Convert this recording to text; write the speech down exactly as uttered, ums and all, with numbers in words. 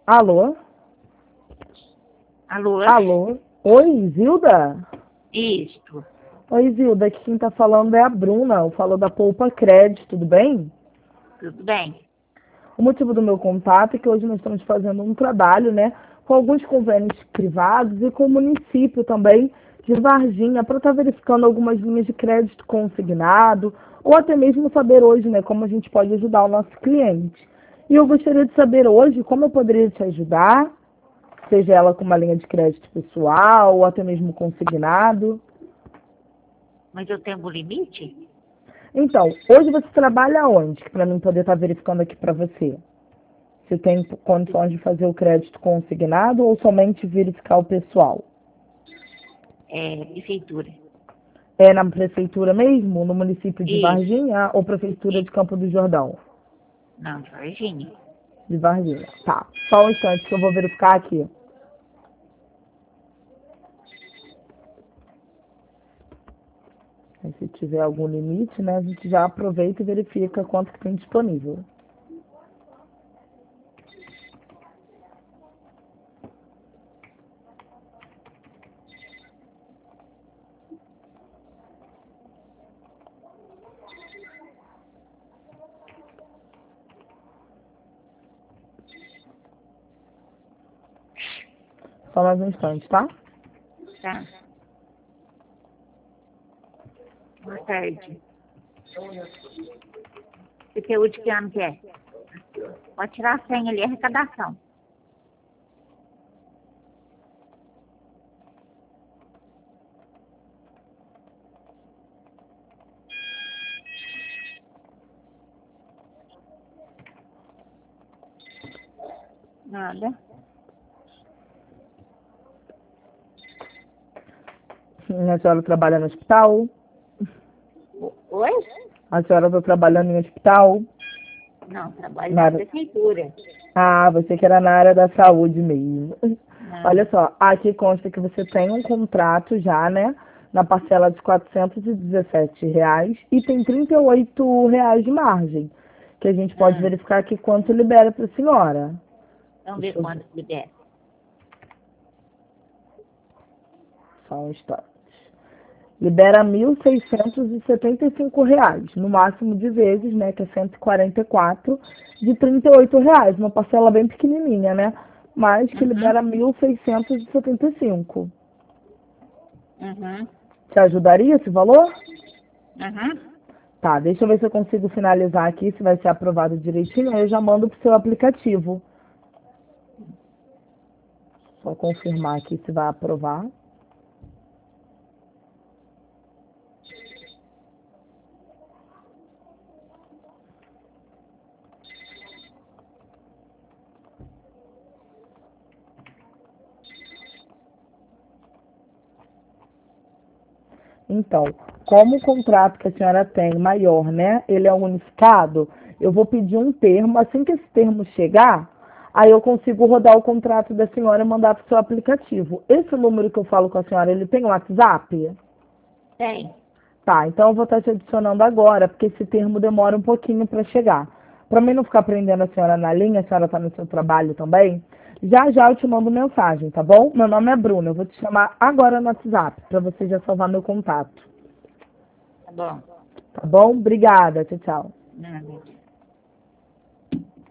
Alô? Alô? Alô? Oi, Zilda? Isto. Oi, Zilda, aqui quem tá falando é a Bruna, eu falo da Poupa Crédito, tudo bem? Tudo bem? O motivo do meu contato é que hoje nós estamos fazendo um trabalho, né, com alguns convênios privados e com o município também de Varginha, para estar verificando algumas linhas de crédito consignado, ou até mesmo saber hoje, né, como a gente pode ajudar o nosso cliente. E eu gostaria de saber hoje como eu poderia te ajudar, seja ela com uma linha de crédito pessoal, ou até mesmo consignado. Mas eu tenho um limite? Então, hoje você trabalha onde? Para mim poder estar verificando aqui para você. Se tem condições de fazer o crédito consignado ou somente verificar o pessoal? É, prefeitura. É na prefeitura mesmo, no município de Isso. Varginha ou prefeitura de Isso. Campo do Jordão? Não, de Virgínia. De Varginha. Tá. Só um instante que eu vou verificar aqui. Aí, se tiver algum limite, né, a gente já aproveita e verifica quanto que tem disponível. Só mais um instante, tá? Tá. Boa tarde. C P U de que ano que é? Pode tirar a senha ali, arrecadação. Nada. A senhora trabalha no hospital? O- Oi? A senhora está trabalhando em hospital? Não, trabalho Na na área... prefeitura. Ah, você que era na área da saúde mesmo. Olha Não. só, aqui consta que você tem um contrato já, né? Na parcela de quatrocentos e dezessete reais e tem trinta e oito reais de margem, que a gente pode Ah, verificar aqui quanto libera para a senhora. vamos ver Deixa eu ver, quanto que der. só um instante. Libera mil seiscentos e setenta e cinco reais, no máximo de vezes, né, que é cento e quarenta e quatro, de trinta e oito reais, uma parcela bem pequenininha, né, mas que Uhum. libera mil seiscentos e setenta e cinco. Uhum. Te ajudaria esse valor? Uhum. Tá, deixa eu ver se eu consigo finalizar aqui, se vai ser aprovado direitinho, aí eu já mando pro seu aplicativo. Só confirmar aqui se vai aprovar. Então, como o contrato que a senhora tem maior, né, ele é unificado, eu vou pedir um termo, assim que esse termo chegar, aí eu consigo rodar o contrato da senhora e mandar para o seu aplicativo. Esse número que eu falo com a senhora, ele tem WhatsApp? Tem. Tá, então eu vou estar te adicionando agora, porque esse termo demora um pouquinho para chegar. Para mim não ficar prendendo a senhora na linha, a senhora está no seu trabalho também, já já eu te mando mensagem, tá bom? Meu nome é Bruna, eu vou te chamar agora no WhatsApp, para você já salvar meu contato. Tá bom. Tá bom? Obrigada. Tchau, tchau. Nada.